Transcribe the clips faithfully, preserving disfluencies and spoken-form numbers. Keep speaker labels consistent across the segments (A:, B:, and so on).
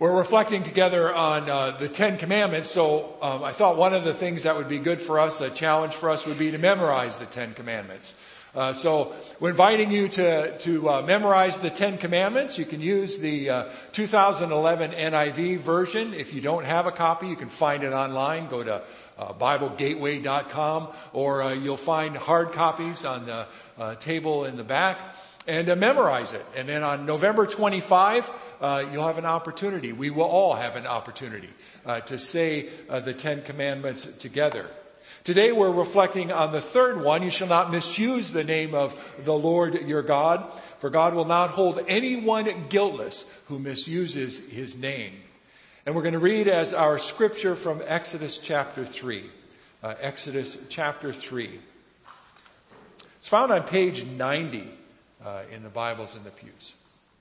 A: We're reflecting together on uh, the Ten Commandments, so um, I thought one of the things that would be good for us, a challenge for us, would be to memorize the Ten Commandments. Uh, so we're inviting you to to uh, memorize the Ten Commandments. You can use the uh, two thousand eleven N I V version. If you don't have a copy, you can find it online. Go to uh, Bible Gateway dot com, or uh, you'll find hard copies on the uh, table in the back, and uh, memorize it. And then on November twenty-fifth, uh, you'll have an opportunity. We will all have an opportunity uh, to say uh, the Ten Commandments together. Today we're reflecting on the third one. You shall not misuse the name of the Lord your God, for God will not hold anyone guiltless who misuses his name. And we're going to read as our scripture from Exodus chapter three. Uh, Exodus chapter three. It's found on page ninety uh, in the Bibles in the pews.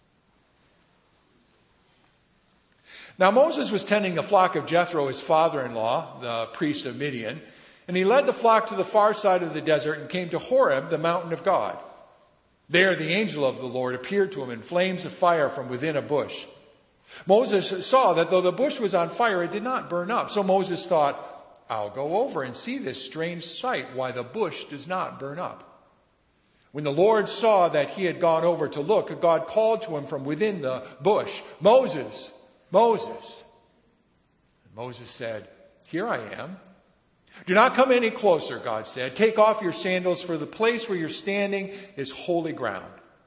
A: Now Moses was tending the flock of Jethro, his father-in-law, the priest of Midian. And he led the flock to the far side of the desert and came to Horeb, the mountain of God. There the angel of the Lord appeared to him in flames of fire from within a bush. Moses saw that though the bush was on fire, it did not burn up. So Moses thought, I'll go over and see this strange sight, why the bush does not burn up. When the Lord saw that he had gone over to look, God called to him from within the bush, Moses, Moses. And Moses said, Here I am. Do not come any closer, God said. Take off your sandals, for the place where you're standing is holy ground.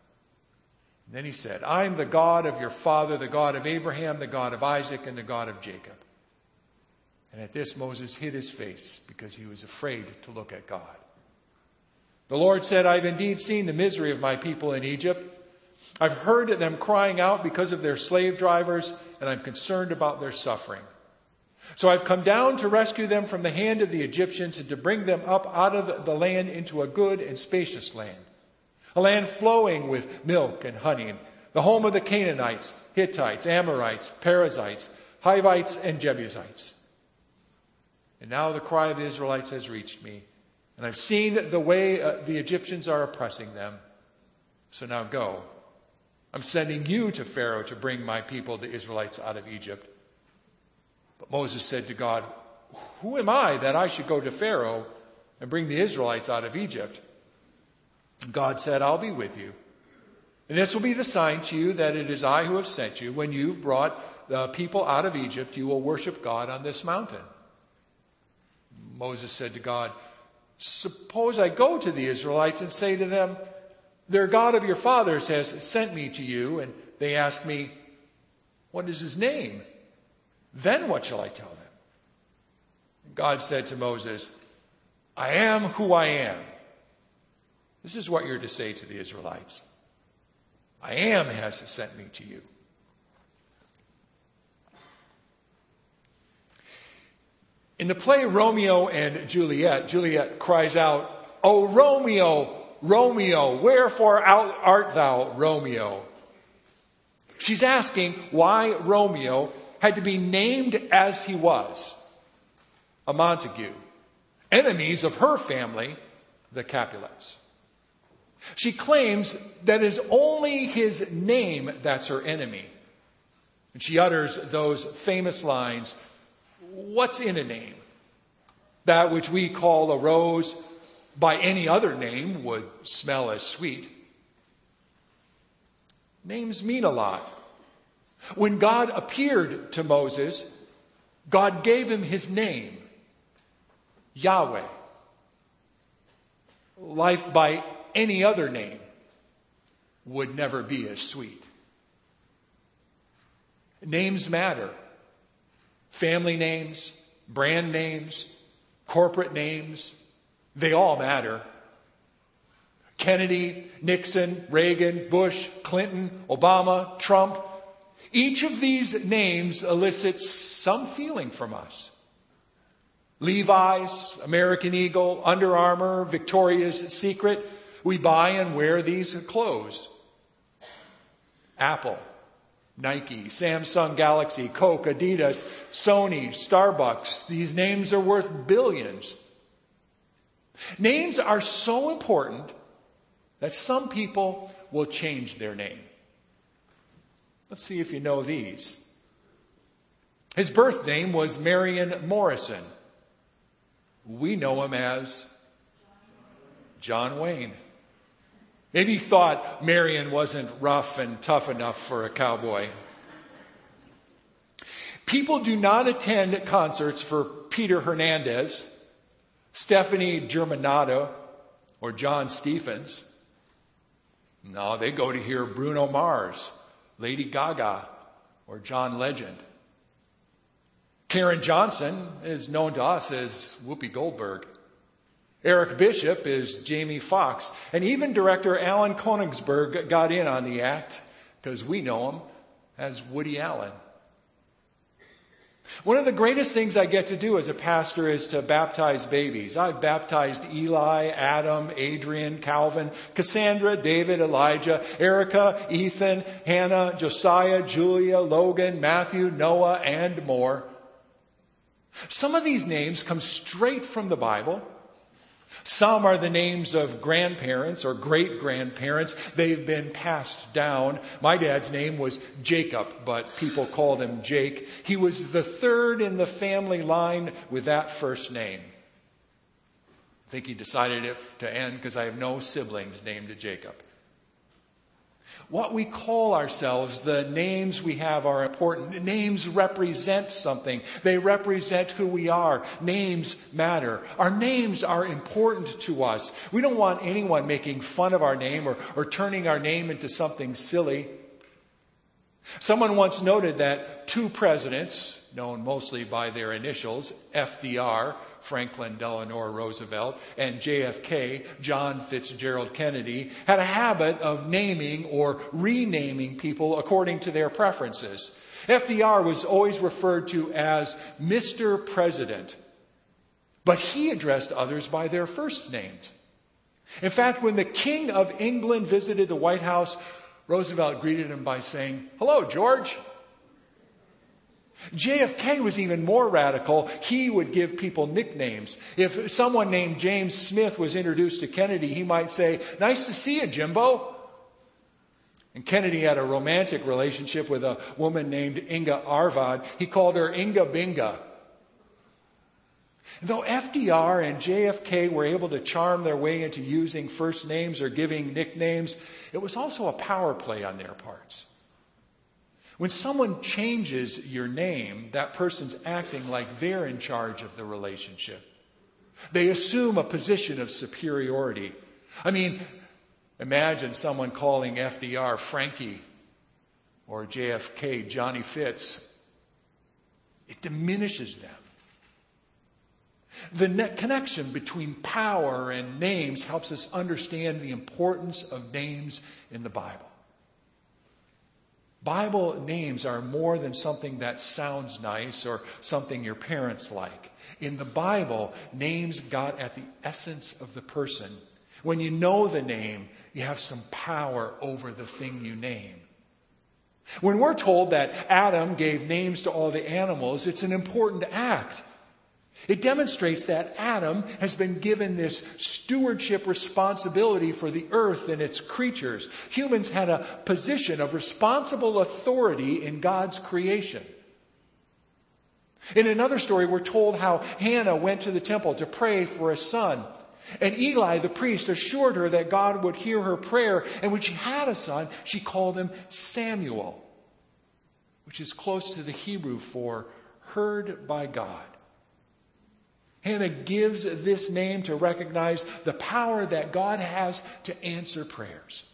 A: And then he said, I am the God of your father, the God of Abraham, the God of Isaac, and the God of Jacob. And at this Moses hid his face because he was afraid to look at God. The Lord said, I've indeed seen the misery of my people in Egypt. I've heard them crying out because of their slave drivers, and I'm concerned about their suffering. So I've come down to rescue them from the hand of the Egyptians and to bring them up out of the land into a good and spacious land, a land flowing with milk and honey, the home of the Canaanites, Hittites, Amorites, Perizzites, Hivites, and Jebusites. And now the cry of the Israelites has reached me, and I've seen the way uh, the Egyptians are oppressing them. So now go. I'm sending you to Pharaoh to bring my people, the Israelites, out of Egypt. But Moses said to God, Who am I that I should go to Pharaoh and bring the Israelites out of Egypt? And God said, I'll be with you. And this will be the sign to you that it is I who have sent you. When you've brought the people out of Egypt, you will worship God on this mountain. Moses said to God, Suppose I go to the Israelites and say to them, Their God of your fathers has sent me to you, and they ask me, What is his name? Then what shall I tell them? And God said to Moses, I am who I am. This is what you're to say to the Israelites. I am has sent me to you. In the play Romeo and Juliet, Juliet cries out, O Romeo, Romeo, wherefore art thou, Romeo? She's asking why Romeo had to be named as he was, a Montague, enemies of her family, the Capulets. She claims that it is only his name that's her enemy. And she utters those famous lines, What's in a name? That which we call a rose by any other name would smell as sweet. Names mean a lot. When God appeared to Moses, God gave him his name, Yahweh. Life by any other name would never be as sweet. Names matter. Family names, brand names, corporate names, they all matter. Kennedy, Nixon, Reagan, Bush, Clinton, Obama, Trump. Each of these names elicits some feeling from us. Levi's, American Eagle, Under Armour, Victoria's Secret. We buy and wear these clothes. Apple, Nike, Samsung Galaxy, Coke, Adidas, Sony, Starbucks. These names are worth billions. Names are so important that some people will change their name. Let's see if you know these. His birth name was Marion Morrison. We know him as John Wayne. Maybe he thought Marion wasn't rough and tough enough for a cowboy. People do not attend concerts for Peter Hernandez, Stephanie Germanato, or John Stephens. No, they go to hear Bruno Mars, Lady Gaga, or John Legend. Karen Johnson is known to us as Whoopi Goldberg. Eric Bishop is Jamie Foxx. And even director Alan Konigsberg got in on the act because we know him as Woody Allen. One of the greatest things I get to do as a pastor is to baptize babies. I've baptized Eli, Adam, Adrian, Calvin, Cassandra, David, Elijah, Erica, Ethan, Hannah, Josiah, Julia, Logan, Matthew, Noah, and more. Some of these names come straight from the Bible. Some are the names of grandparents or great-grandparents. They've been passed down. My dad's name was Jacob, but people called him Jake. He was the third in the family line with that first name. I think he decided it to end because I have no siblings named Jacob. What we call ourselves, the names we have are important. Names represent something. They represent who we are. Names matter. Our names are important to us. We don't want anyone making fun of our name or, or turning our name into something silly. Someone once noted that two presidents, known mostly by their initials, F D R, Franklin Delano Roosevelt, and J F K, John Fitzgerald Kennedy, had a habit of naming or renaming people according to their preferences. F D R was always referred to as Mister President, but he addressed others by their first names. In fact, when the King of England visited the White House, Roosevelt greeted him by saying, "Hello, George." J F K was even more radical. He would give people nicknames. If someone named James Smith was introduced to Kennedy, he might say, "Nice to see you, Jimbo." And Kennedy had a romantic relationship with a woman named Inga Arvad. He called her Inga Binga. Though F D R and J F K were able to charm their way into using first names or giving nicknames, it was also a power play on their parts. When someone changes your name, that person's acting like they're in charge of the relationship. They assume a position of superiority. I mean, imagine someone calling F D R Frankie or J F K Johnny Fitz. It diminishes them. The net connection between power and names helps us understand the importance of names in the Bible. Bible names are more than something that sounds nice or something your parents like. In the Bible, names got at the essence of the person. When you know the name, you have some power over the thing you name. When we're told that Adam gave names to all the animals, it's an important act. It demonstrates that Adam has been given this stewardship responsibility for the earth and its creatures. Humans had a position of responsible authority in God's creation. In another story, we're told how Hannah went to the temple to pray for a son. And Eli, the priest, assured her that God would hear her prayer. And when she had a son, she called him Samuel, which is close to the Hebrew for heard by God. Hannah gives this name to recognize the power that God has to answer prayers.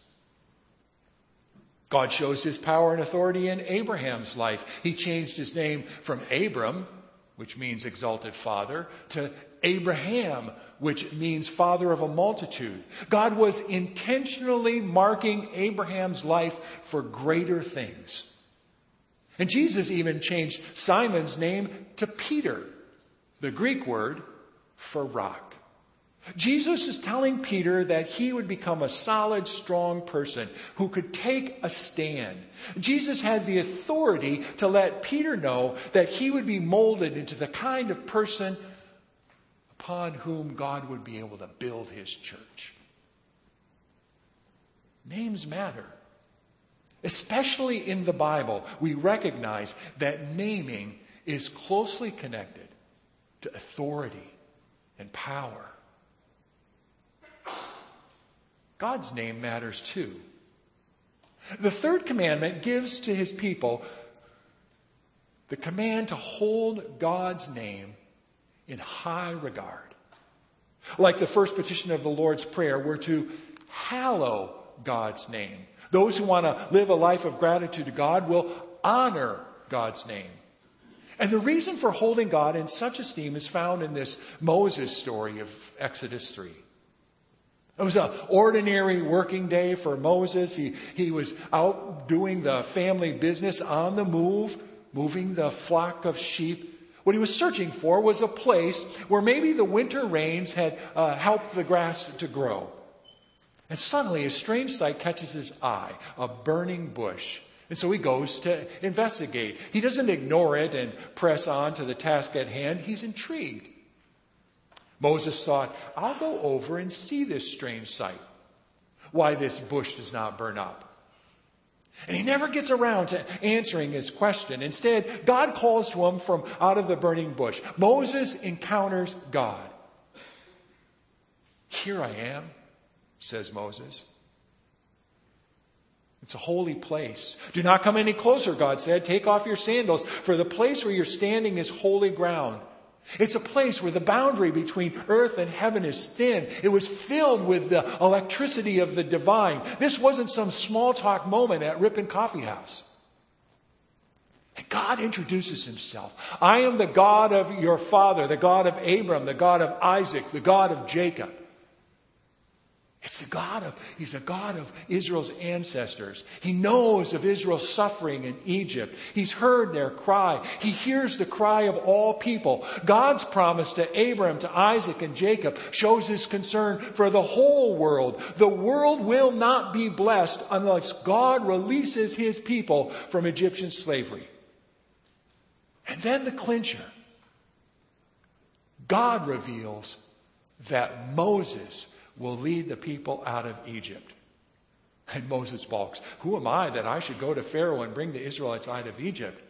A: God shows his power and authority in Abraham's life. He changed his name from Abram, which means exalted father, to Abraham, which means father of a multitude. God was intentionally marking Abraham's life for greater things. And Jesus even changed Simon's name to Peter, the Greek word for rock. Jesus is telling Peter that he would become a solid, strong person who could take a stand. Jesus had the authority to let Peter know that he would be molded into the kind of person upon whom God would be able to build his church. Names matter. Especially in the Bible, we recognize that naming is closely connected to authority and power. God's name matters too. The third commandment gives to his people the command to hold God's name in high regard. Like the first petition of the Lord's Prayer, we're to hallow God's name. Those who want to live a life of gratitude to God will honor God's name. And the reason for holding God in such esteem is found in this Moses story of Exodus three. It was an ordinary working day for Moses. He, he was out doing the family business on the move, moving the flock of sheep. What he was searching for was a place where maybe the winter rains had uh, helped the grass to grow. And suddenly a strange sight catches his eye, a burning bush. And so he goes to investigate. He doesn't ignore it and press on to the task at hand. He's intrigued. Moses thought, I'll go over and see this strange sight, why this bush does not burn up. And he never gets around to answering his question. Instead, God calls to him from out of the burning bush. Moses encounters God. Here I am, says Moses. It's a holy place. Do not come any closer, God said. Take off your sandals, for the place where you're standing is holy ground. It's a place where the boundary between earth and heaven is thin. It was filled with the electricity of the divine. This wasn't some small talk moment at Ripon Coffee House. And God introduces himself. I am the God of your father, the God of Abram, the God of Isaac, the God of Jacob. It's the God of, he's a God of Israel's ancestors. He knows of Israel's suffering in Egypt. He's heard their cry. He hears the cry of all people. God's promise to Abraham, to Isaac, and Jacob shows his concern for the whole world. The world will not be blessed unless God releases his people from Egyptian slavery. And then the clincher. God reveals that Moses will lead the people out of Egypt. And Moses balks. Who am I that I should go to Pharaoh and bring the Israelites out of Egypt?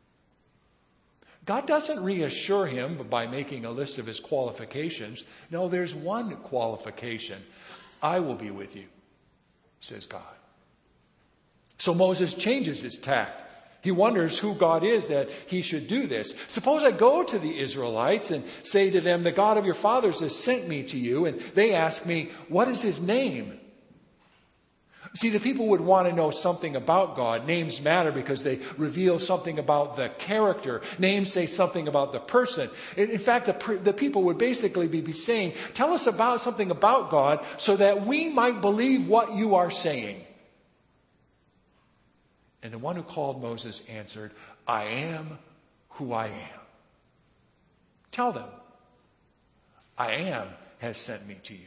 A: God doesn't reassure him by making a list of his qualifications. No, there's one qualification. I will be with you, says God. So Moses changes his tact. He wonders who God is that he should do this. Suppose I go to the Israelites and say to them, the God of your fathers has sent me to you, and they ask me, what is his name? See, the people would want to know something about God. Names matter because they reveal something about the character. Names say something about the person. In fact, the, the people would basically be, be saying, tell us about something about God so that we might believe what you are saying. And the one who called Moses answered, I am who I am. Tell them, I am has sent me to you.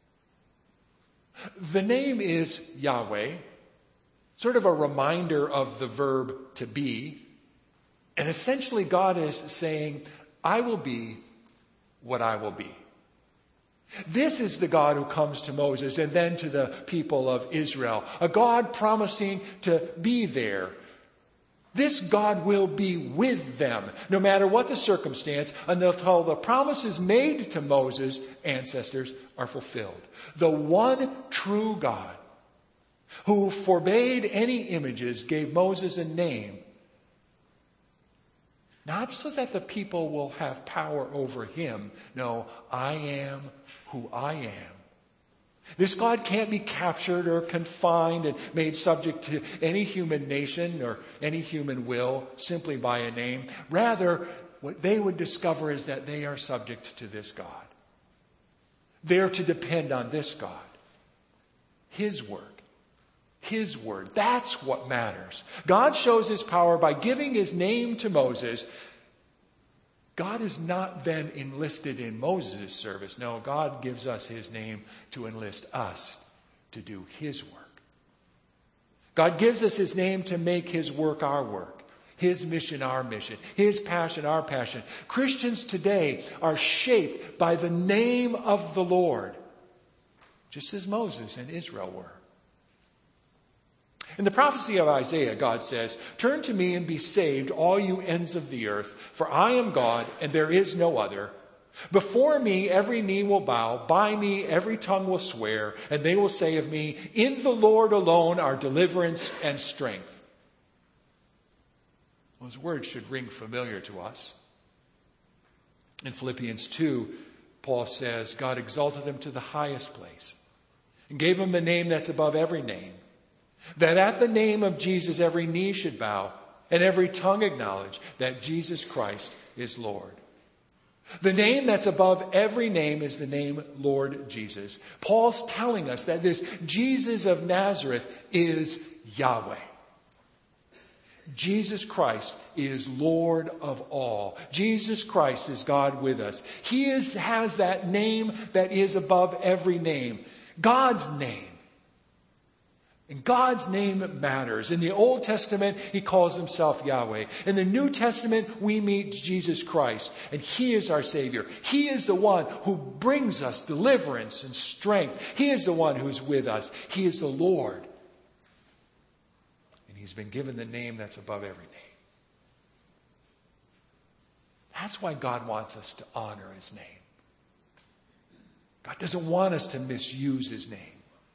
A: The name is Yahweh, sort of a reminder of the verb to be. And essentially God is saying, I will be what I will be. This is the God who comes to Moses and then to the people of Israel. A God promising to be there. This God will be with them, no matter what the circumstance, until the promises made to Moses' ancestors are fulfilled. The one true God, who forbade any images, gave Moses a name, not so that the people will have power over him. No, I am who I am. This God can't be captured or confined and made subject to any human nation or any human will simply by a name. Rather, what they would discover is that they are subject to this God. They're to depend on this God. His work. His word. That's what matters. God shows his power by giving his name to Moses. God is not then enlisted in Moses' service. No, God gives us his name to enlist us to do his work. God gives us his name to make his work our work, his mission our mission, his passion our passion. Christians today are shaped by the name of the Lord, just as Moses and Israel were. In the prophecy of Isaiah, God says, "Turn to me and be saved, all you ends of the earth, for I am God and there is no other. Before me every knee will bow, by me every tongue will swear, and they will say of me, in the Lord alone are deliverance and strength." Those words should ring familiar to us. In Philippians two, Paul says, God exalted him to the highest place and gave him the name that's above every name, that at the name of Jesus every knee should bow and every tongue acknowledge that Jesus Christ is Lord. The name that's above every name is the name Lord Jesus. Paul's telling us that this Jesus of Nazareth is Yahweh. Jesus Christ is Lord of all. Jesus Christ is God with us. He is, has that name that is above every name. God's name. And God's name matters. In the Old Testament, He calls Himself Yahweh. In the New Testament, we meet Jesus Christ. And He is our Savior. He is the one who brings us deliverance and strength. He is the one who's with us. He is the Lord. And He's been given the name that's above every name. That's why God wants us to honor His name. God doesn't want us to misuse His name.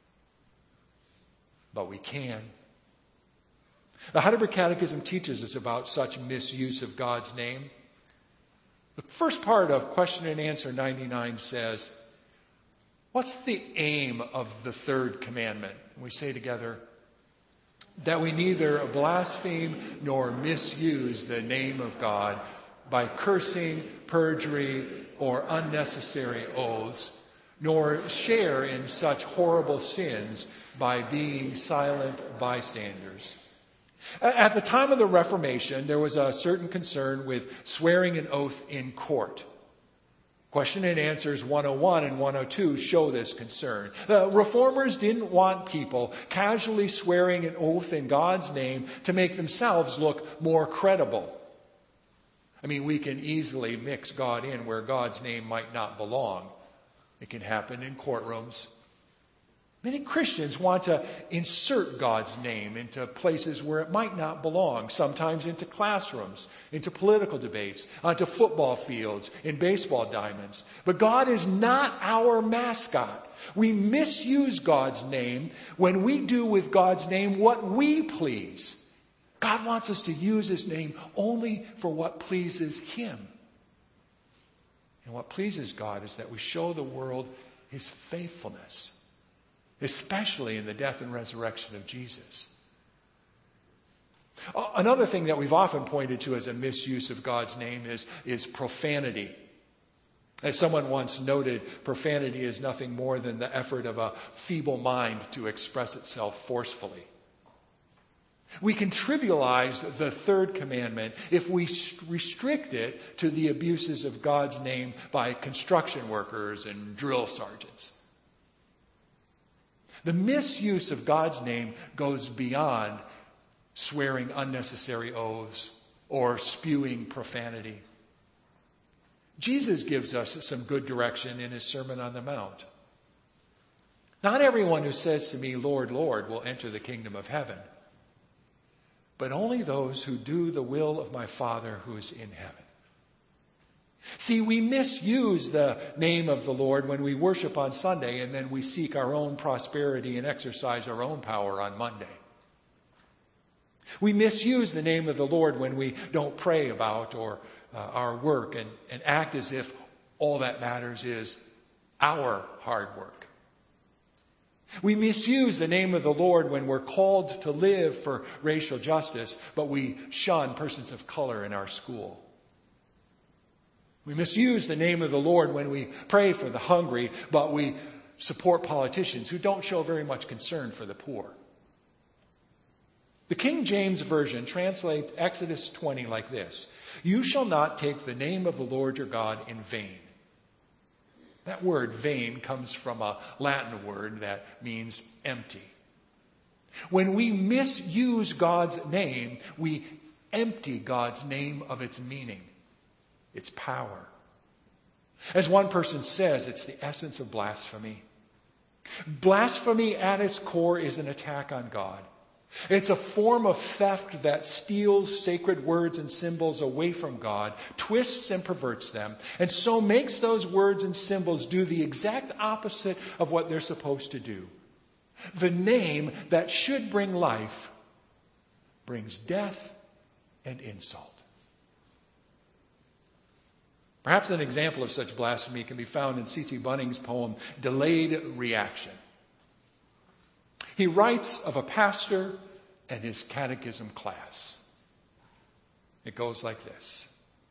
A: But we can. The Heidelberg Catechism teaches us about such misuse of God's name. The first part of question and answer ninety-nine says, what's the aim of the third commandment? And we say together, that we neither blaspheme nor misuse the name of God by cursing, perjury, or unnecessary oaths, nor share in such horrible sins by being silent bystanders. At the time of the Reformation, there was a certain concern with swearing an oath in court. Question and answers one oh one and one oh two show this concern. The Reformers didn't want people casually swearing an oath in God's name to make themselves look more credible. I mean, we can easily mix God in where God's name might not belong. It can happen in courtrooms. Many Christians want to insert God's name into places where it might not belong, sometimes into classrooms, into political debates, onto football fields, in baseball diamonds. But God is not our mascot. We misuse God's name when we do with God's name what we please. God wants us to use His name only for what pleases Him. And what pleases God is that we show the world His faithfulness, especially in the death and resurrection of Jesus. Another thing that we've often pointed to as a misuse of God's name is, is profanity. As someone once noted, profanity is nothing more than the effort of a feeble mind to express itself forcefully. We can trivialize the third commandment if we restrict it to the abuses of God's name by construction workers and drill sergeants. The misuse of God's name goes beyond swearing unnecessary oaths or spewing profanity. Jesus gives us some good direction in His Sermon on the Mount. Not everyone who says to me, Lord, Lord, will enter the kingdom of heaven, but only those who do the will of my Father who is in heaven. See, we misuse the name of the Lord when we worship on Sunday and then we seek our own prosperity and exercise our own power on Monday. We misuse the name of the Lord when we don't pray about or uh, our work and, and act as if all that matters is our hard work. We misuse the name of the Lord when we're called to live for racial justice, but we shun persons of color in our school. We misuse the name of the Lord when we pray for the hungry, but we support politicians who don't show very much concern for the poor. The King James Version translates Exodus twenty like this: You shall not take the name of the Lord your God in vain. That word vain comes from a Latin word that means empty. When we misuse God's name, we empty God's name of its meaning, its power. As one person says, it's the essence of blasphemy. Blasphemy at its core is an attack on God. It's a form of theft that steals sacred words and symbols away from God, twists and perverts them, and so makes those words and symbols do the exact opposite of what they're supposed to do. The name that should bring life brings death and insult. Perhaps an example of such blasphemy can be found in C C Bunning's poem, Delayed Reaction. He writes of a pastor and his catechism class. It goes like this.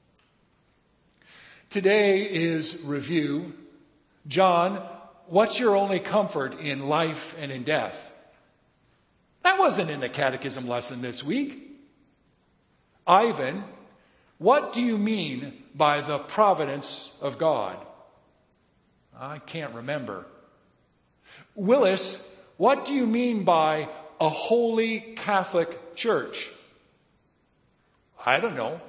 A: Today is review. John, what's your only comfort in life and in death? That wasn't in the catechism lesson this week. Ivan, what do you mean by the providence of God? I can't remember. Willis, what do you mean by a holy Catholic Church? I don't know.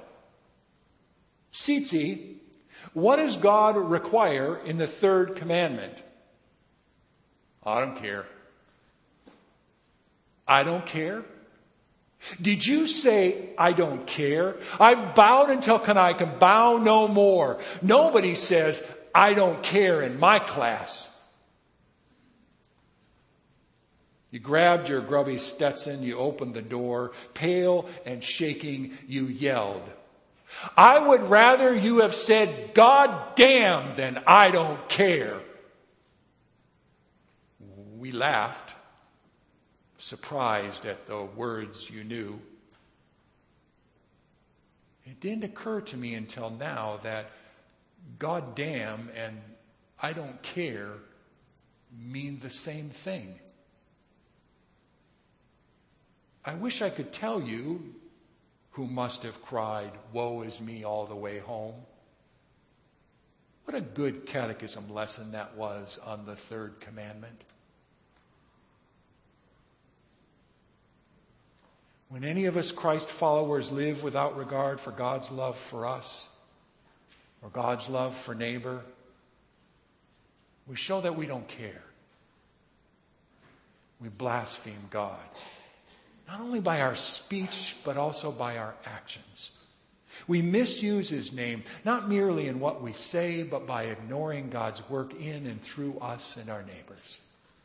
A: Tsitsi, what does God require in the third commandment? I don't care. I don't care? Did you say, I don't care? I've bowed until I can bow no more. Nobody says, I don't care in my class. You grabbed your grubby Stetson, you opened the door, pale and shaking, you yelled, I would rather you have said, God damn, than I don't care. We laughed, surprised at the words you knew. It didn't occur to me until now that God damn and I don't care mean the same thing. I wish I could tell you who must have cried, woe is me all the way home. What a good catechism lesson that was on the third commandment. When any of us Christ followers live without regard for God's love for us or God's love for neighbor, we show that we don't care. We blaspheme God. Not only by our speech, but also by our actions. We misuse His name, not merely in what we say, but by ignoring God's work in and through us and our neighbors.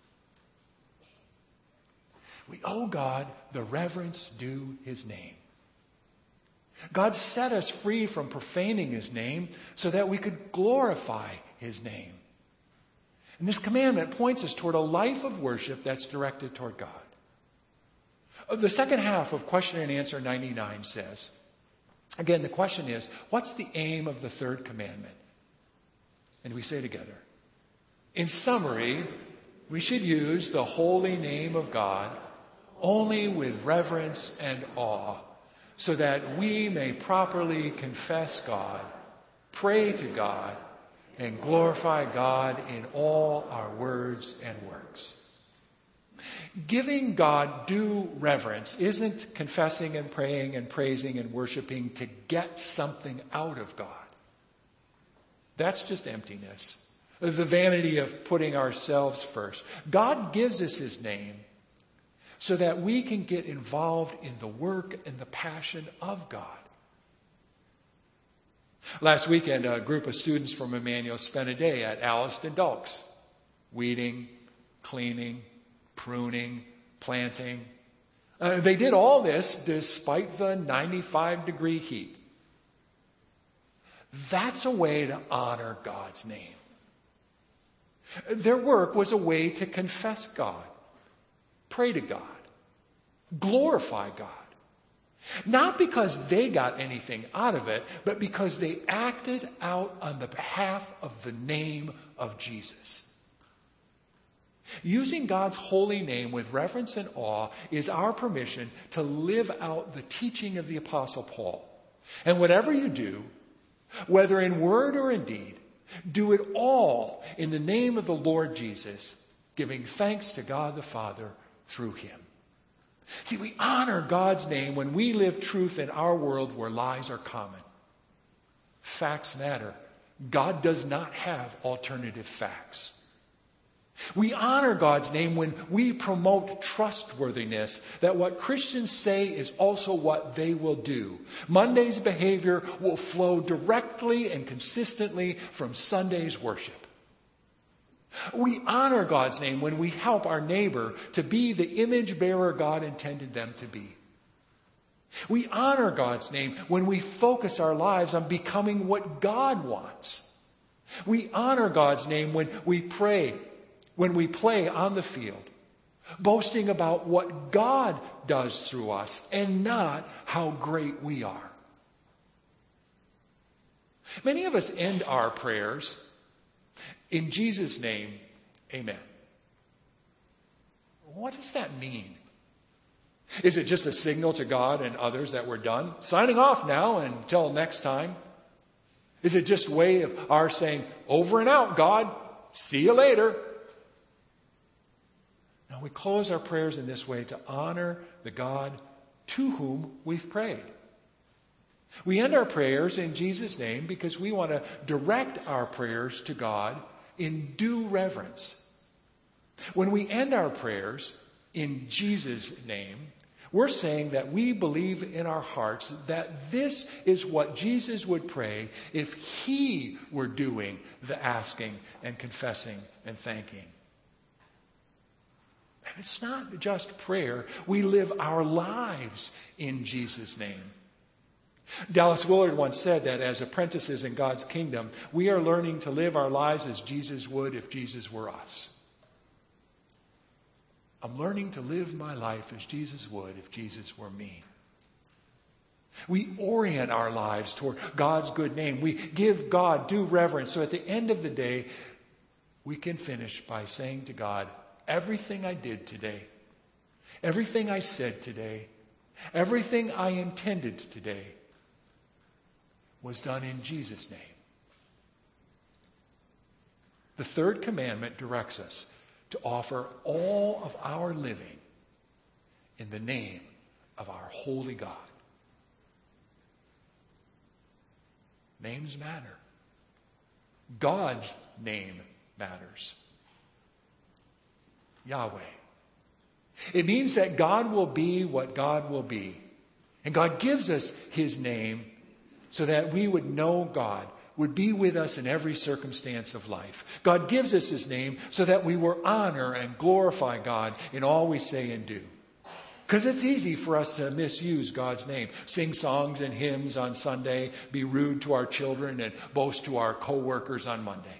A: We owe God the reverence due His name. God set us free from profaning His name so that we could glorify His name. And this commandment points us toward a life of worship that's directed toward God. The second half of question and answer ninety-nine says, again, the question is, what's the aim of the third commandment? And we say together, in summary, we should use the holy name of God only with reverence and awe, so that we may properly confess God, pray to God, and glorify God in all our words and works. Giving God due reverence isn't confessing and praying and praising and worshiping to get something out of God. That's just emptiness. The vanity of putting ourselves first. God gives us His name so that we can get involved in the work and the passion of God. Last weekend, a group of students from Emmanuel spent a day at Alliston Dulks, weeding, cleaning, pruning, planting. Uh, they did all this despite the ninety-five degree heat. That's a way to honor God's name. Their work was a way to confess God, pray to God, glorify God. Not because they got anything out of it, but because they acted out on the behalf of the name of Jesus. Using God's holy name with reverence and awe is our permission to live out the teaching of the Apostle Paul. And whatever you do, whether in word or in deed, do it all in the name of the Lord Jesus, giving thanks to God the Father through Him. See, we honor God's name when we live truth in our world where lies are common. Facts matter. God does not have alternative facts. We honor God's name when we promote trustworthiness, that what Christians say is also what they will do. Monday's behavior will flow directly and consistently from Sunday's worship. We honor God's name when we help our neighbor to be the image bearer God intended them to be. We honor God's name when we focus our lives on becoming what God wants. We honor God's name when we pray, when we play on the field, boasting about what God does through us and not how great we are. Many of us end our prayers, "In Jesus' name, amen." What does that mean? Is it just a signal to God and others that we're done? Signing off now until next time? Is it just a way of our saying, "Over and out, God. See you later"? Now we close our prayers in this way to honor the God to whom we've prayed. We end our prayers in Jesus' name because we want to direct our prayers to God in due reverence. When we end our prayers in Jesus' name, we're saying that we believe in our hearts that this is what Jesus would pray if He were doing the asking and confessing and thanking. And it's not just prayer. We live our lives in Jesus' name. Dallas Willard once said that as apprentices in God's kingdom, we are learning to live our lives as Jesus would if Jesus were us. I'm learning to live my life as Jesus would if Jesus were me. We orient our lives toward God's good name. We give God due reverence. So at the end of the day, we can finish by saying to God, everything I did today, everything I said today, everything I intended today was done in Jesus' name. The third commandment directs us to offer all of our living in the name of our holy God. Names matter. God's name matters. Yahweh. It means that God will be what God will be. And God gives us His name so that we would know God, would be with us in every circumstance of life. God gives us His name so that we will honor and glorify God in all we say and do. Because it's easy for us to misuse God's name. Sing songs and hymns on Sunday, be rude to our children, and boast to our co-workers on Monday.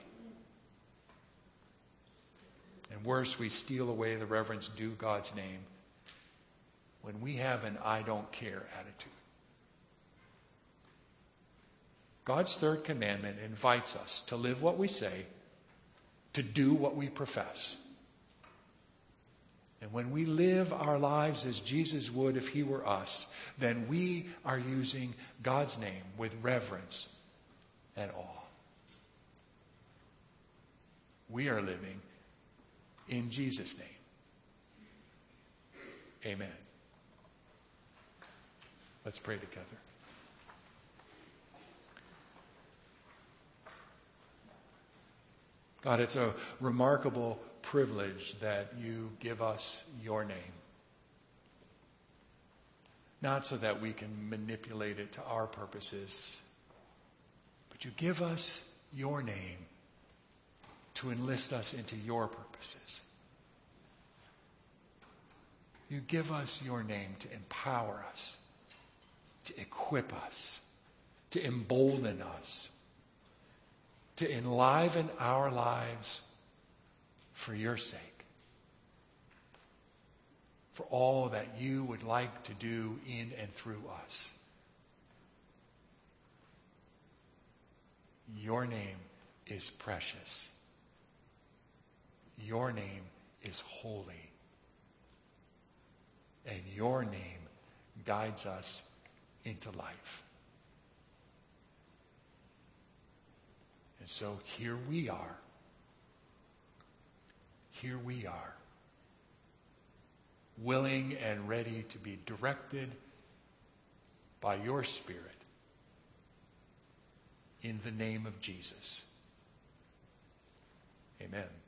A: And worse, we steal away the reverence due God's name when we have an I don't care attitude. God's third commandment invites us to live what we say, to do what we profess. And when we live our lives as Jesus would if He were us, then we are using God's name with reverence and awe. We are living in Jesus' name. Amen. Let's pray together. God, it's a remarkable privilege that you give us your name. Not so that we can manipulate it to our purposes, but you give us your name to enlist us into your purposes. You give us your name to empower us, to equip us, to embolden us, to enliven our lives for your sake, for all that you would like to do in and through us. Your name is precious. Your name is holy. And your name guides us into life. And so here we are. Here we are. Willing and ready to be directed by your Spirit in the name of Jesus. Amen.